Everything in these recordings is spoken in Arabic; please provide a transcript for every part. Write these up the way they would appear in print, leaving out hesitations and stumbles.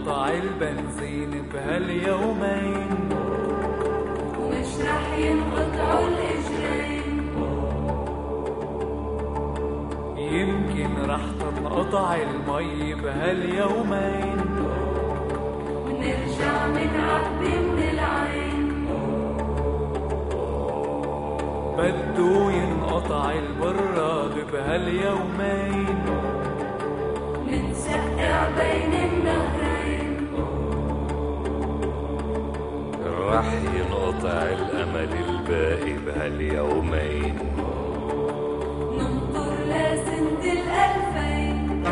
ينقطع البنزين بهاليومين، ومش رح ينقطعوا الإجرين. يمكن رح تنقطع المي بهاليومين، ونرجع منعبي من العين. بدو ينقطع البراد بهاليومين، منسقع بين النهرين. رح ينقطع الأمل الباقي بهاليومين، ننطر لسنة الألفين.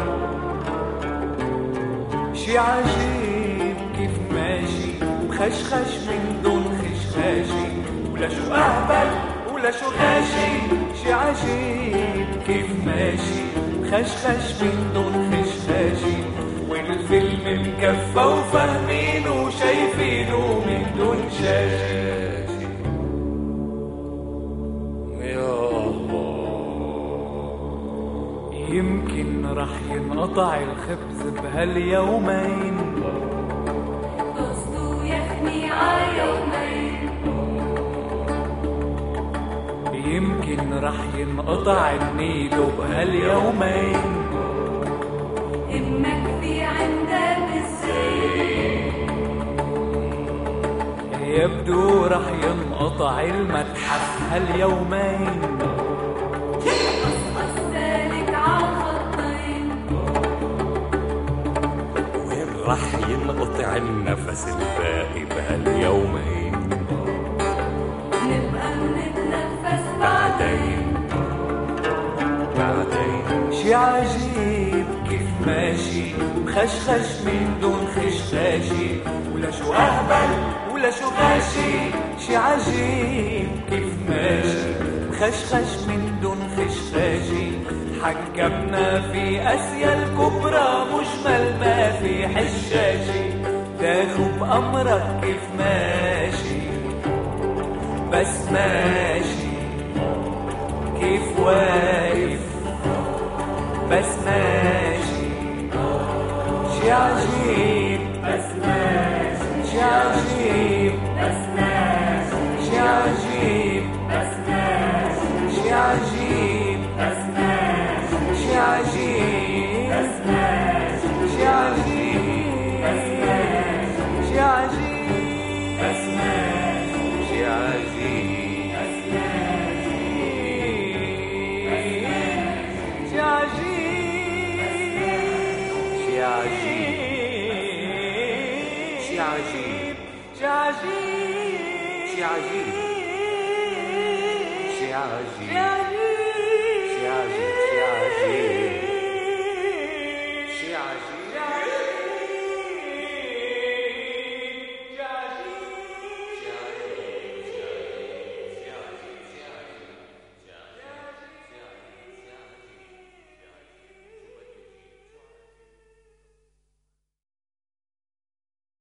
شي عجيب كيف ماشي وخشخش من دون خشخاشي، ولا شو أهبل ولا شو غاشي. شي عجيب كيف ماشي خشخش من دون خشخاشي، والفيلم مكفى وفاهمينه وشايفينه من دون شاشي. يا الله، يمكن رح ينقطع الخبز بهاليومين، قصده يخني عيومين. يمكن رح ينقطع النيل بهاليومين، همك في عندها بالزين. يبدو رح ينقطع المتحف هاليومين، قصقص سالك عالخطين. وين رح ينقطع النفس الباقي بهاليومين؟ نبقى منتنفس بعدين شي عجيب كيف ماشي مخشخش من دون خشخاشي، ولا شو أهبل ولا شو غاشي. شي عجيب كيف ماشي مخشخش من دون خشخاشي، حكمنا في آسيا الكبرى مجمل ما في حشاشي. تاخو بأمرك كيف ماشي بس ماشي، كيف واقف بس ماشي. شي عجيب بس ماشي، شي عجيب بس ماشي، شي عجيب بس ماشي، شي عجيب بس ماشي، شي عجيب بس ماشي، شي عجيب بس ماشي، شي عجيب بس ماشي، شي عجيب. شي عجيب شي عجيب شي عجيب شي عجيب.